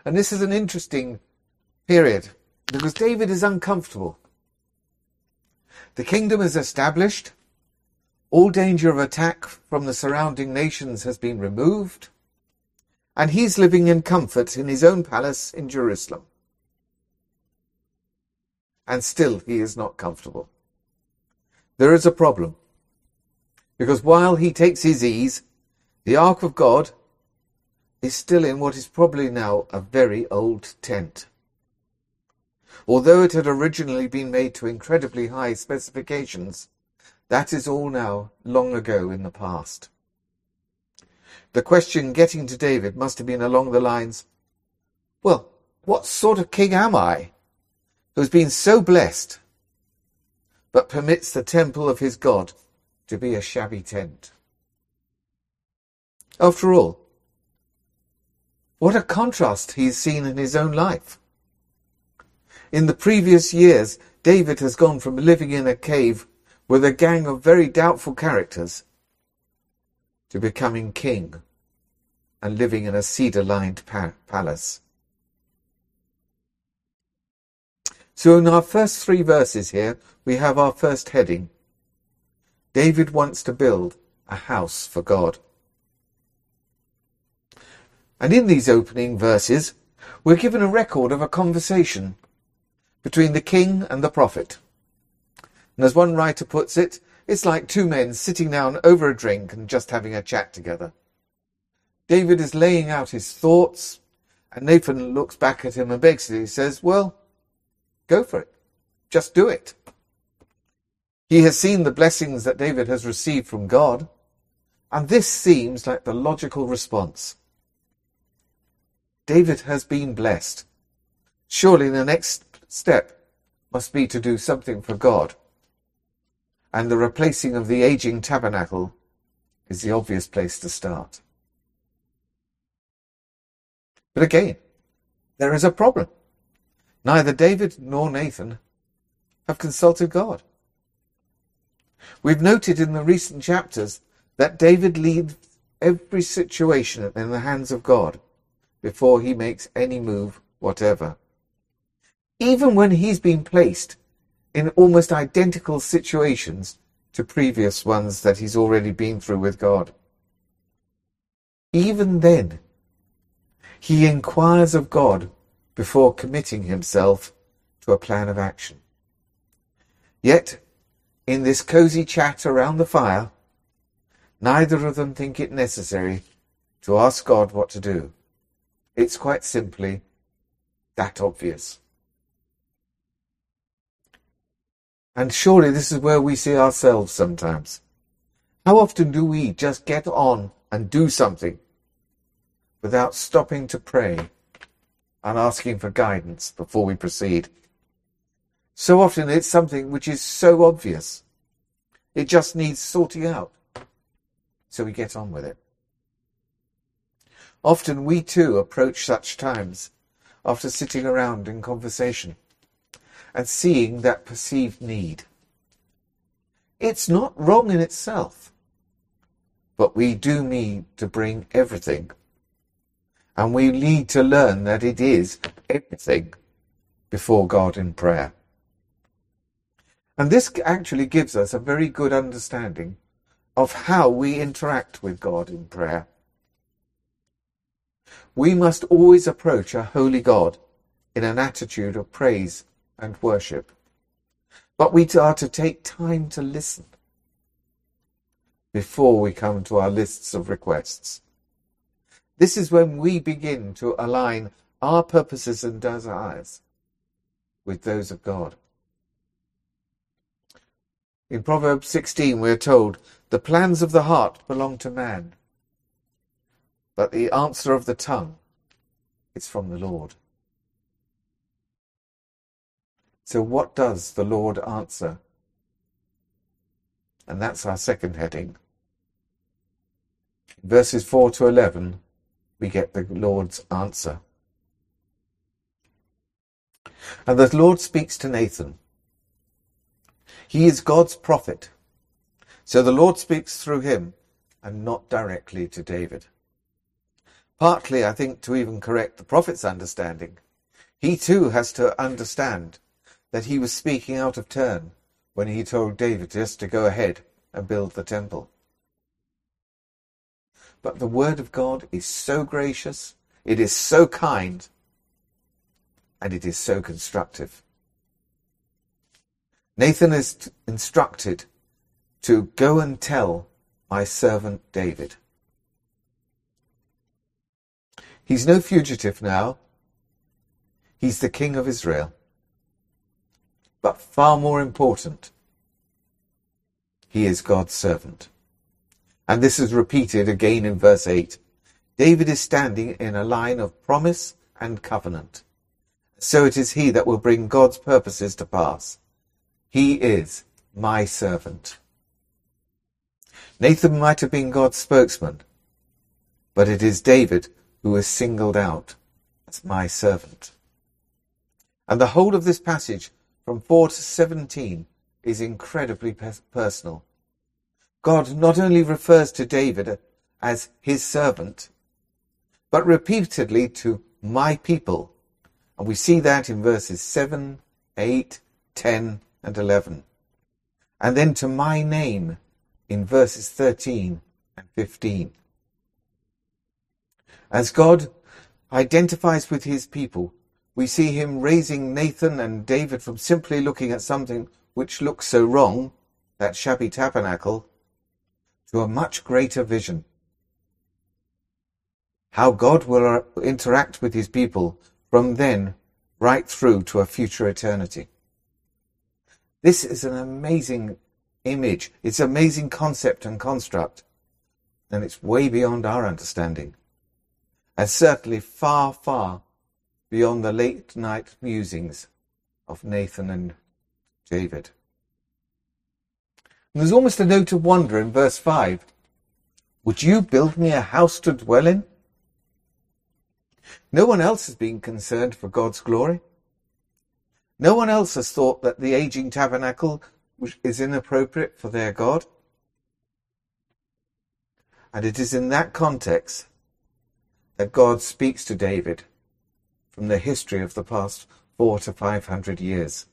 And this is an interesting period because David is uncomfortable. The kingdom is established. All danger of attack from the surrounding nations has been removed. And he's living in comfort in his own palace in Jerusalem. And still he is not comfortable. There is a problem. Because while he takes his ease, the Ark of God is still in what is probably now a very old tent. Although it had originally been made to incredibly high specifications, that is all now long ago in the past. The question getting to David must have been along the lines, well, what sort of king am I, who's been so blessed, but permits the temple of his God to be a shabby tent? After all, what a contrast he's seen in his own life. In the previous years, David has gone from living in a cave with a gang of very doubtful characters to becoming king and living in a cedar-lined palace. So in our first 3 verses here, we have our first heading. David wants to build a house for God. And in these opening verses, we're given a record of a conversation between the king and the prophet. And as one writer puts it, it's like 2 men sitting down over a drink and just having a chat together. David is laying out his thoughts, and Nathan looks back at him and basically says, well, go for it. Just do it. He has seen the blessings that David has received from God, and this seems like the logical response. David has been blessed. Surely the next step must be to do something for God. And the replacing of the aging tabernacle is the obvious place to start. But again, there is a problem. Neither David nor Nathan have consulted God. We've noted in the recent chapters that David leaves every situation in the hands of God before he makes any move whatever. Even when he's been placed in almost identical situations to previous ones that he's already been through with God. Even then, he inquires of God before committing himself to a plan of action. Yet, in this cosy chat around the fire, neither of them think it necessary to ask God what to do. It's quite simply that obvious. And surely this is where we see ourselves sometimes. How often do we just get on and do something without stopping to pray and asking for guidance before we proceed? So often it's something which is so obvious. It just needs sorting out. So we get on with it. Often we too approach such times after sitting around in conversation and seeing that perceived need. It's not wrong in itself, but we do need to bring everything. And we need to learn that it is everything before God in prayer. And this actually gives us a very good understanding of how we interact with God in prayer. We must always approach a holy God in an attitude of praise and worship. But we are to take time to listen before we come to our lists of requests. This is when we begin to align our purposes and desires with those of God. In Proverbs 16 we are told, the plans of the heart belong to man, but the answer of the tongue is from the Lord. So what does the Lord answer? And that's our second heading. In verses 4 to 11, we get the Lord's answer. And the Lord speaks to Nathan. He is God's prophet. So the Lord speaks through him and not directly to David. Partly, I think, to even correct the prophet's understanding. He too has to understand that he was speaking out of turn when he told David just to go ahead and build the temple. But the word of God is so gracious, it is so kind, and it is so constructive. Nathan is instructed to go and tell my servant David. He's no fugitive now. He's the king of Israel. But far more important, he is God's servant. And this is repeated again in verse 8. David is standing in a line of promise and covenant. So it is he that will bring God's purposes to pass. He is my servant. Nathan might have been God's spokesman, but it is David who is singled out as my servant. And the whole of this passage from 4 to 17 is incredibly personal. God not only refers to David as his servant, but repeatedly to my people. And we see that in verses 7, 8, 10, and 11. And then to my name in verses 13 and 15. As God identifies with his people, we see him raising Nathan and David from simply looking at something which looks so wrong, that shabby tabernacle, to a much greater vision. How God will interact with his people from then right through to a future eternity. This is an amazing image. It's an amazing concept and construct. And it's way beyond our understanding. And certainly far, far beyond the late night musings of Nathan and David. And there's almost a note of wonder in verse 5. Would you build me a house to dwell in? No one else has been concerned for God's glory. No one else has thought that the aging tabernacle is inappropriate for their God. And it is in that context that God speaks to David from the history of the past 400 to 500 years.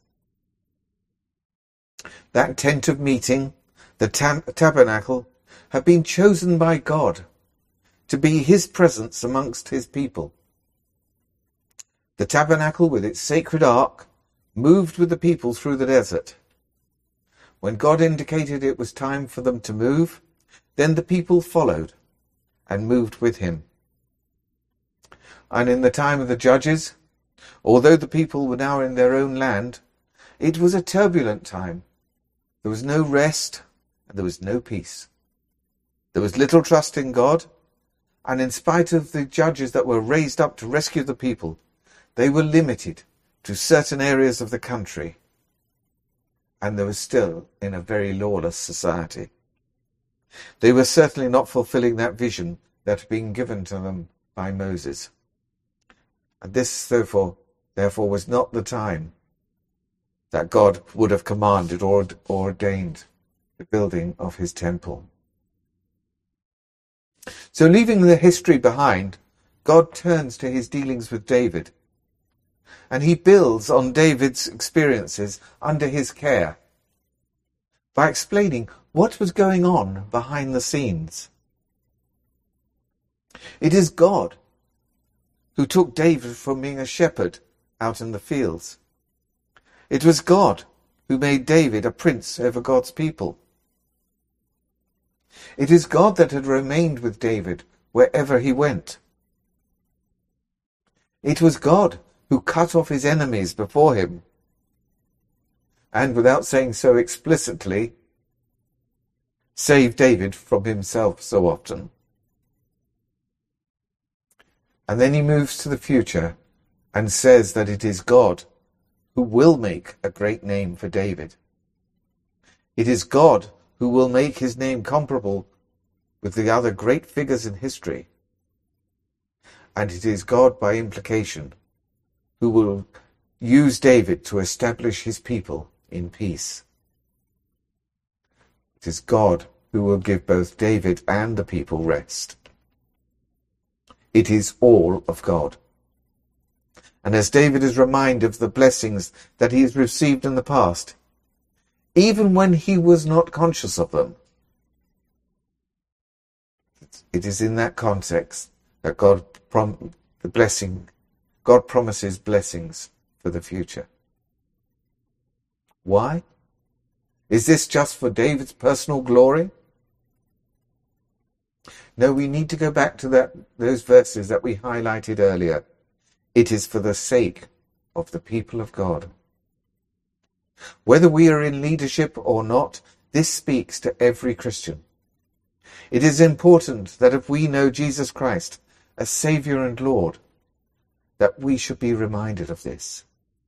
That tent of meeting, the tabernacle, have been chosen by God to be his presence amongst his people. The tabernacle with its sacred ark moved with the people through the desert. When God indicated it was time for them to move, then the people followed and moved with him. And in the time of the judges, although the people were now in their own land, it was a turbulent time. There was no rest and there was no peace. There was little trust in God, and in spite of the judges that were raised up to rescue the people, they were limited to certain areas of the country, and they were still in a very lawless society. They were certainly not fulfilling that vision that had been given to them by Moses. And this, therefore, was not the time that God would have commanded or ordained the building of his temple. So leaving the history behind, God turns to his dealings with David, and he builds on David's experiences under his care by explaining what was going on behind the scenes. It is God who took David from being a shepherd out in the fields. It was God who made David a prince over God's people. It is God that had remained with David wherever he went. It was God who cut off his enemies before him, and without saying so explicitly, saved David from himself so often. And then he moves to the future and says that it is God who will make a great name for David. It is God who will make his name comparable with the other great figures in history. And it is God, by implication, who will use David to establish his people in peace. It is God who will give both David and the people rest. It is all of God. And as David is reminded of the blessings that he has received in the past, even when he was not conscious of them, it is in that context that God promises blessings for the future. Why? Is this just for David's personal glory? No, we need to go back to those verses that we highlighted earlier. It is for the sake of the people of God. Whether we are in leadership or not, this speaks to every Christian. It is important that if we know Jesus Christ as Saviour and Lord, that we should be reminded of this.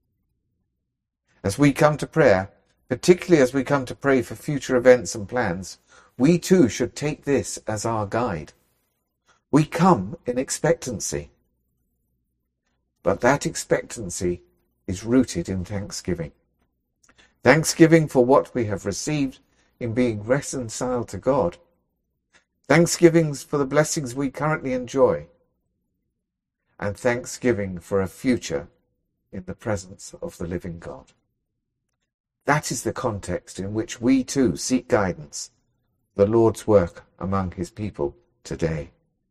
As we come to prayer, particularly as we come to pray for future events and plans, we too should take this as our guide. We come in expectancy, but that expectancy is rooted in thanksgiving. Thanksgiving for what we have received in being reconciled to God. Thanksgiving for the blessings we currently enjoy. And thanksgiving for a future in the presence of the living God. That is the context in which we too seek guidance, the Lord's work among his people today.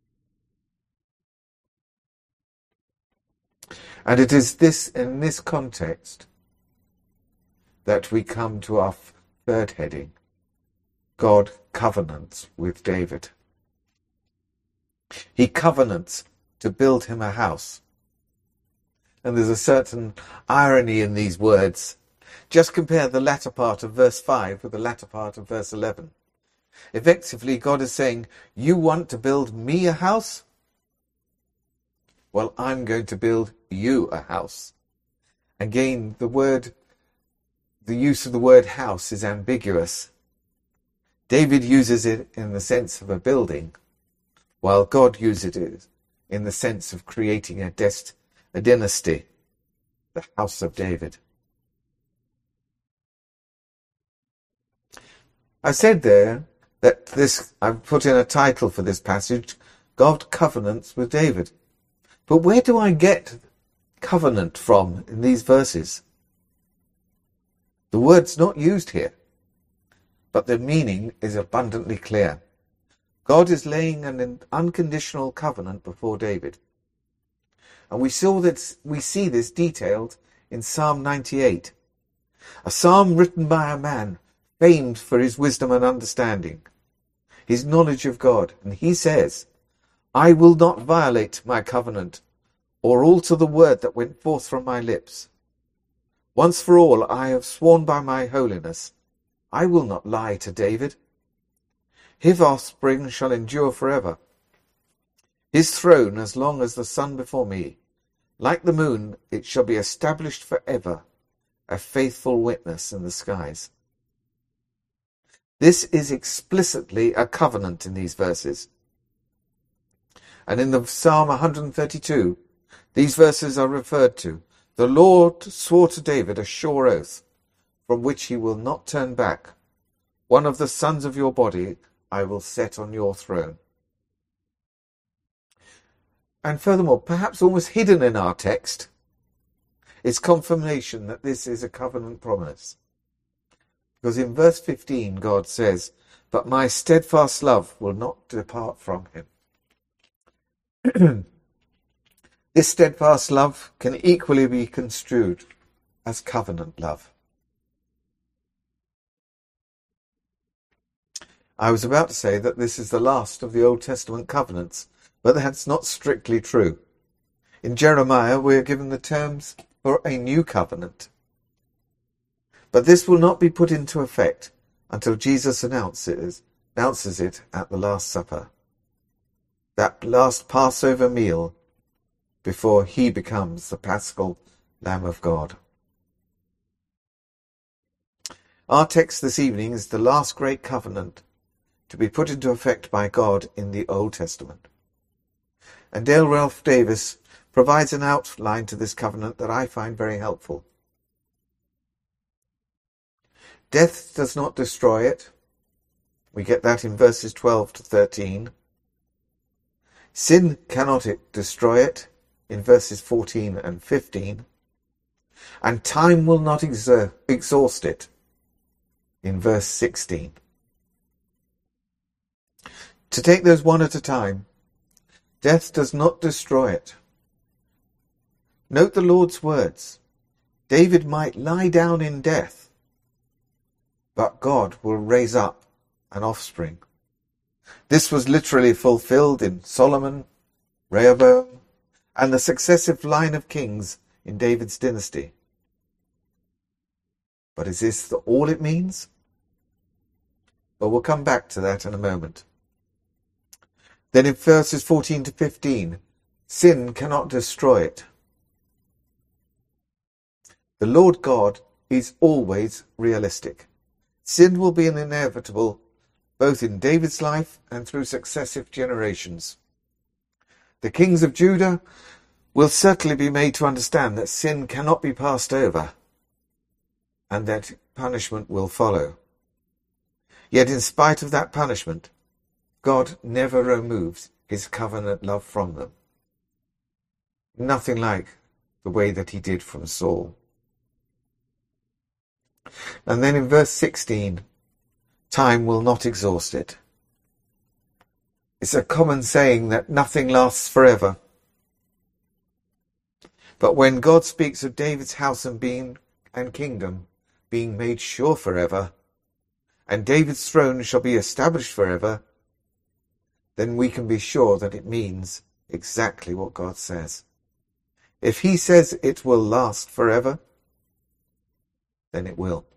And it is in this context that we come to our third heading, God covenants with David. He covenants to build him a house. And there's a certain irony in these words. Just compare the latter part of verse 5 with the latter part of verse 11. Effectively, God is saying, you want to build me a house? Well, I'm going to build you a house. Again, the use of the word house is ambiguous. David uses it in the sense of a building, while God uses it in the sense of creating a dynasty, the house of David. I said there that I've put in a title for this passage, God covenants with David. But where do I get covenant from in these verses? The word's not used here, but the meaning is abundantly clear. God is laying an unconditional covenant before David. And we see this detailed in Psalm 98, a psalm written by a man famed for his wisdom and understanding, his knowledge of God. And he says, I will not violate my covenant or alter the word that went forth from my lips. Once for all, I have sworn by my holiness. I will not lie to David. His offspring shall endure forever. His throne as long as the sun before me. Like the moon, it shall be established forever, a faithful witness in the skies. This is explicitly a covenant in these verses. And in the Psalm 132, these verses are referred to. The Lord swore to David a sure oath, from which he will not turn back. One of the sons of your body I will set on your throne. And furthermore, perhaps almost hidden in our text, is confirmation that this is a covenant promise. Because in verse 15, God says, but my steadfast love will not depart from him. This steadfast love can equally be construed as covenant love. I was about to say that this is the last of the Old Testament covenants, but that's not strictly true. In Jeremiah, we are given the terms for a new covenant. But this will not be put into effect until Jesus announces it at the Last Supper, that last Passover meal before he becomes the Paschal Lamb of God. Our text this evening is the last great covenant to be put into effect by God in the Old Testament. And Dale Ralph Davis provides an outline to this covenant that I find very helpful. Death does not destroy it. We get that in verses 12 to 13. Sin cannot destroy it in verses 14 and 15. And time will not exhaust it in verse 16. To take those one at a time, death does not destroy it. Note the Lord's words. David might lie down in death, but God will raise up an offspring. This was literally fulfilled in Solomon, Rehoboam, and the successive line of kings in David's dynasty. But is this all it means? Well, we'll come back to that in a moment. Then in verses 14 to 15, sin cannot destroy it. The Lord God is always realistic. Sin will be inevitable both in David's life and through successive generations. The kings of Judah will certainly be made to understand that sin cannot be passed over and that punishment will follow. Yet in spite of that punishment, God never removes his covenant love from them. Nothing like the way that he did from Saul. And then in verse 16, time will not exhaust it. It's a common saying that nothing lasts forever. But when God speaks of David's house and kingdom being made sure forever, and David's throne shall be established forever, then we can be sure that it means exactly what God says. If he says it will last forever, then it will.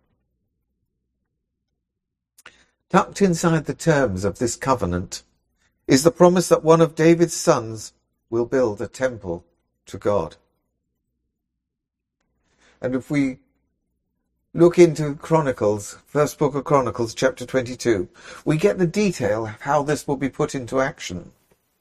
Tucked inside the terms of this covenant is the promise that one of David's sons will build a temple to God. And if we look into Chronicles, first book of Chronicles, chapter 22, we get the detail of how this will be put into action.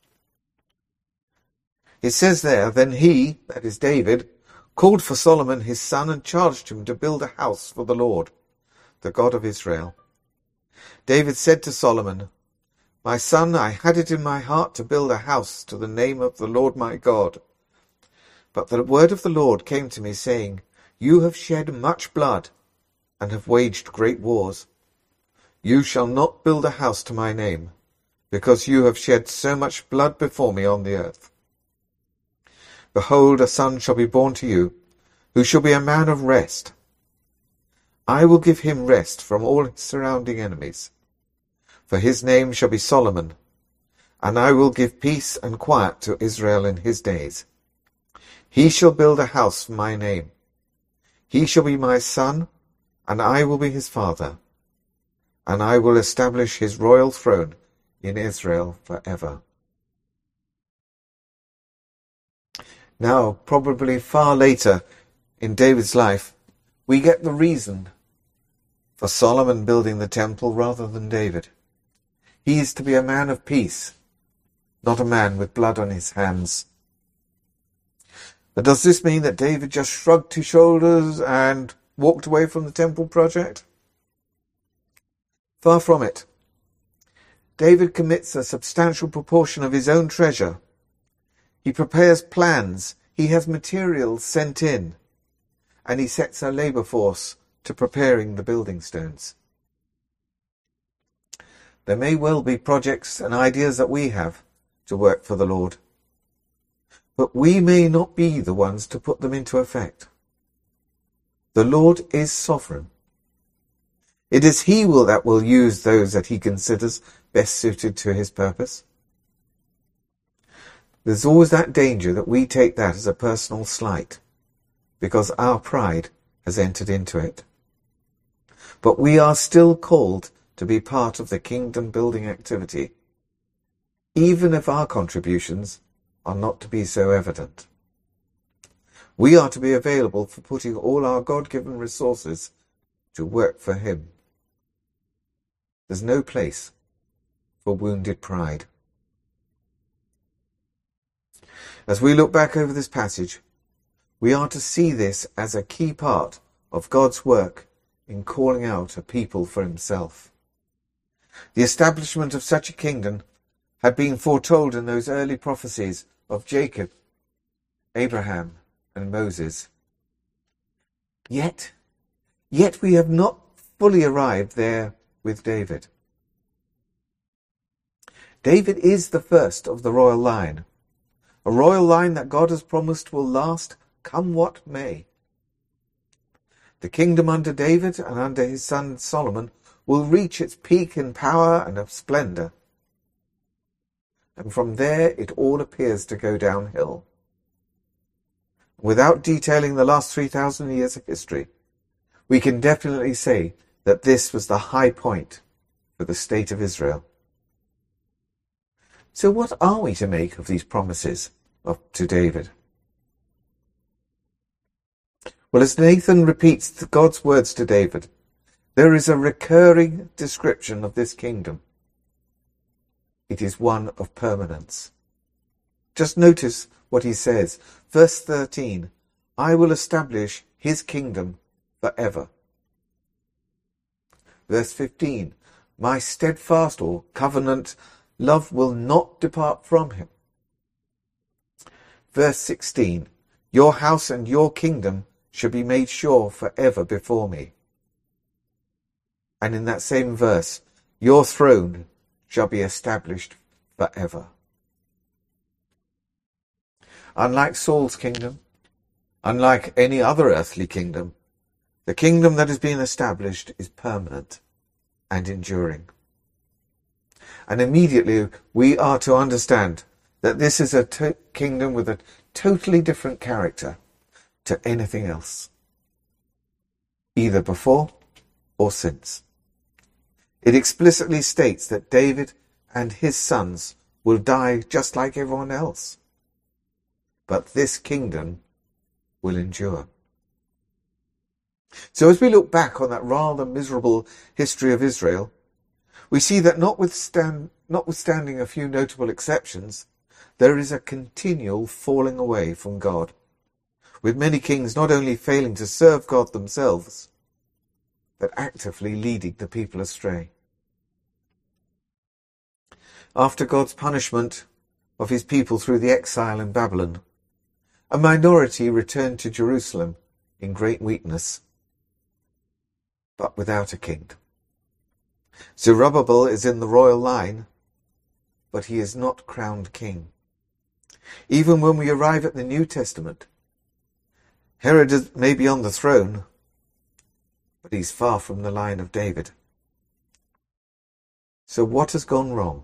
It says there, then he, that is David, called for Solomon his son and charged him to build a house for the Lord, the God of Israel. David said to Solomon, my son, I had it in my heart to build a house to the name of the Lord my God. But the word of the Lord came to me, saying, you have shed much blood and have waged great wars. You shall not build a house to my name, because you have shed so much blood before me on the earth. Behold, a son shall be born to you, who shall be a man of rest. I will give him rest from all his surrounding enemies. For his name shall be Solomon, and I will give peace and quiet to Israel in his days. He shall build a house for my name. He shall be my son, and I will be his father, and I will establish his royal throne in Israel forever. Now, probably far later in David's life, we get the reason for Solomon building the temple rather than David. He is to be a man of peace, not a man with blood on his hands. But does this mean that David just shrugged his shoulders and walked away from the temple project? Far from it. David commits a substantial proportion of his own treasure. He prepares plans, he has materials sent in, and he sets a labour force to preparing the building stones. There may well be projects and ideas that we have to work for the Lord, but we may not be the ones to put them into effect. The Lord is sovereign. It is he that will use those that he considers best suited to his purpose. There's always that danger that we take that as a personal slight, because our pride has entered into it. But we are still called to be part of the kingdom building activity, even if our contributions are not to be so evident. We are to be available for putting all our God-given resources to work for him. There's no place for wounded pride. As we look back over this passage, we are to see this as a key part of God's work in calling out a people for himself. The establishment of such a kingdom had been foretold in those early prophecies of Jacob, Abraham, and Moses. Yet we have not fully arrived there with David. David is the first of the royal line, a royal line that God has promised will last come what may. The kingdom under David and under his son Solomon will reach its peak in power and of splendor. And from there it all appears to go downhill. Without detailing the last 3,000 years of history, we can definitely say that this was the high point for the state of Israel. So what are we to make of these promises to David? Well, as Nathan repeats God's words to David, there is a recurring description of this kingdom. It is one of permanence. Just notice what he says. Verse 13, I will establish his kingdom forever. Verse 15, my steadfast or covenant love will not depart from him. Verse 16, your house and your kingdom shall be made sure forever before me. And in that same verse, your throne shall be established forever. Unlike Saul's kingdom, unlike any other earthly kingdom, the kingdom that has been established is permanent and enduring. And immediately we are to understand that this is a kingdom with a totally different character to anything else, either before or since. It explicitly states that David and his sons will die just like everyone else. But this kingdom will endure. So as we look back on that rather miserable history of Israel, we see that notwithstanding a few notable exceptions, there is a continual falling away from God, with many kings not only failing to serve God themselves, but actively leading the people astray. After God's punishment of his people through the exile in Babylon, a minority returned to Jerusalem in great weakness, but without a king. Zerubbabel is in the royal line, but he is not crowned king. Even when we arrive at the New Testament, Herod may be on the throne, but he's far from the line of David. So what has gone wrong?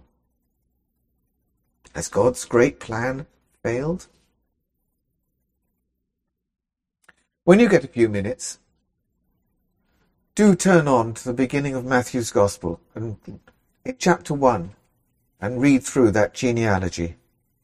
Has God's great plan failed? When you get a few minutes, do turn on to the beginning of Matthew's Gospel and in chapter 1 and read through that genealogy.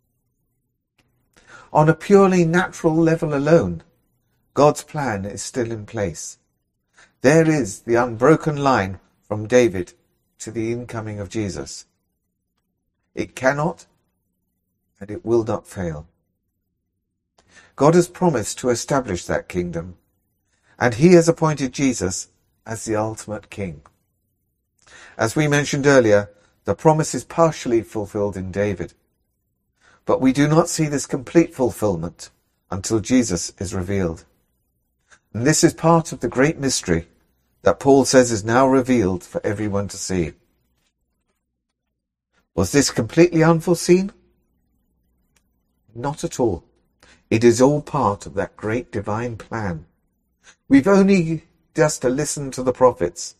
On a purely natural level alone, God's plan is still in place. There is the unbroken line from David to the incoming of Jesus. It cannot and it will not fail. God has promised to establish that kingdom, and he has appointed Jesus as the ultimate king. As we mentioned earlier, the promise is partially fulfilled in David, but we do not see this complete fulfillment until Jesus is revealed. And this is part of the great mystery that Paul says is now revealed for everyone to see. Was this completely unforeseen? Not at all. It is all part of that great divine plan. We've only just to listen to the prophets.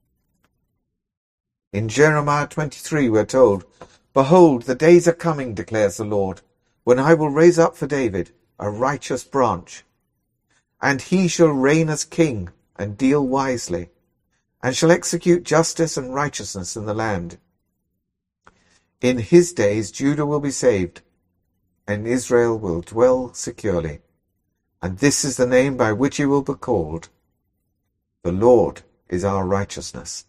In Jeremiah 23 we're told, behold, the days are coming, declares the Lord, when I will raise up for David a righteous branch, and he shall reign as king and deal wisely, and shall execute justice and righteousness in the land. In his days Judah will be saved, and Israel will dwell securely. And this is the name by which he will be called. The Lord is our righteousness.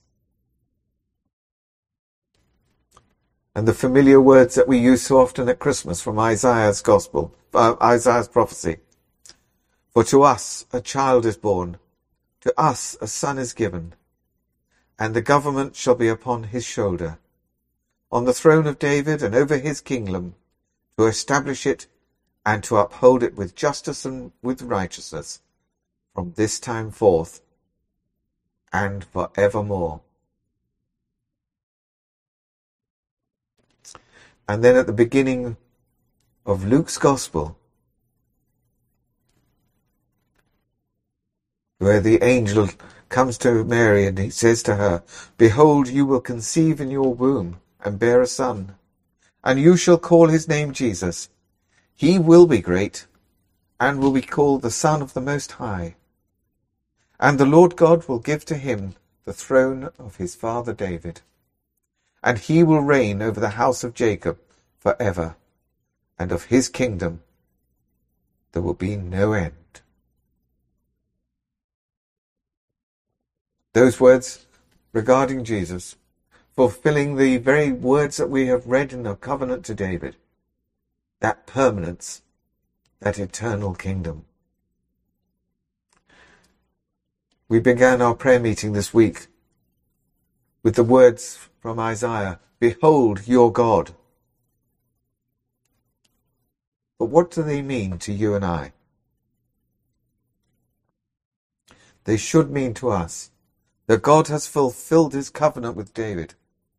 And the familiar words that we use so often at Christmas from Isaiah's Gospel, Isaiah's prophecy. For to us a child is born, to us a son is given, and the government shall be upon his shoulder, on the throne of David and over his kingdom, to establish it and to uphold it with justice and with righteousness from this time forth and forevermore. And then at the beginning of Luke's Gospel, where the angel comes to Mary and he says to her, "Behold, you will conceive in your womb and bear a son, and you shall call his name Jesus. He will be great and will be called the Son of the Most High. And the Lord God will give to him the throne of his father David, and he will reign over the house of Jacob forever, and of his kingdom there will be no end." Those words regarding Jesus, fulfilling the very words that we have read in the covenant to David, that permanence, that eternal kingdom. We began our prayer meeting this week with the words from Isaiah, "Behold your God." But what do they mean to you and I? They should mean to us that God has fulfilled his covenant with David.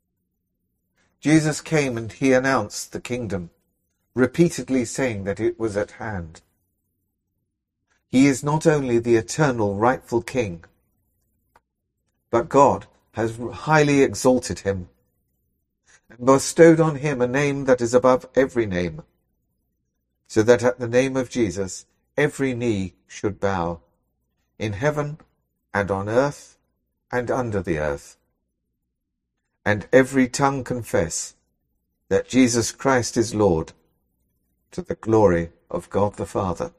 Jesus came and he announced the kingdom, repeatedly saying that it was at hand. He is not only the eternal rightful king, but God has highly exalted him and bestowed on him a name that is above every name, so that at the name of Jesus every knee should bow, in heaven and on earth and under the earth, and every tongue confess that Jesus Christ is Lord, to the glory of God the Father.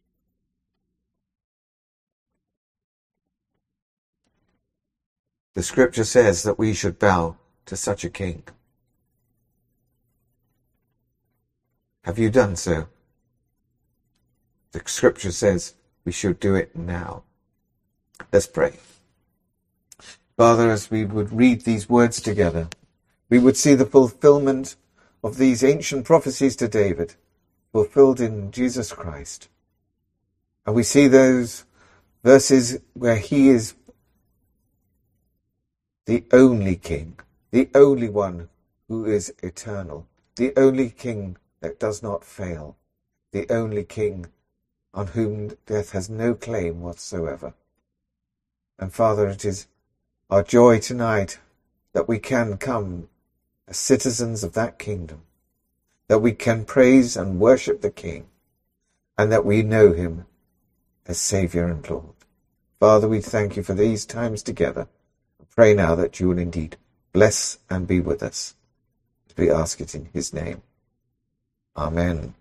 The scripture says that we should bow to such a king. Have you done so? The scripture says we should do it now. Let's pray. Father, as we would read these words together, we would see the fulfillment of these ancient prophecies to David, fulfilled in Jesus Christ. And we see those verses where he is the only king, the only one who is eternal, the only king that does not fail, the only king on whom death has no claim whatsoever. And Father, it is our joy tonight that we can come as citizens of that kingdom, that we can praise and worship the King, and that we know him as Saviour and Lord. Father, we thank you for these times together. I pray now that you will indeed bless and be with us. We ask it in his name. Amen.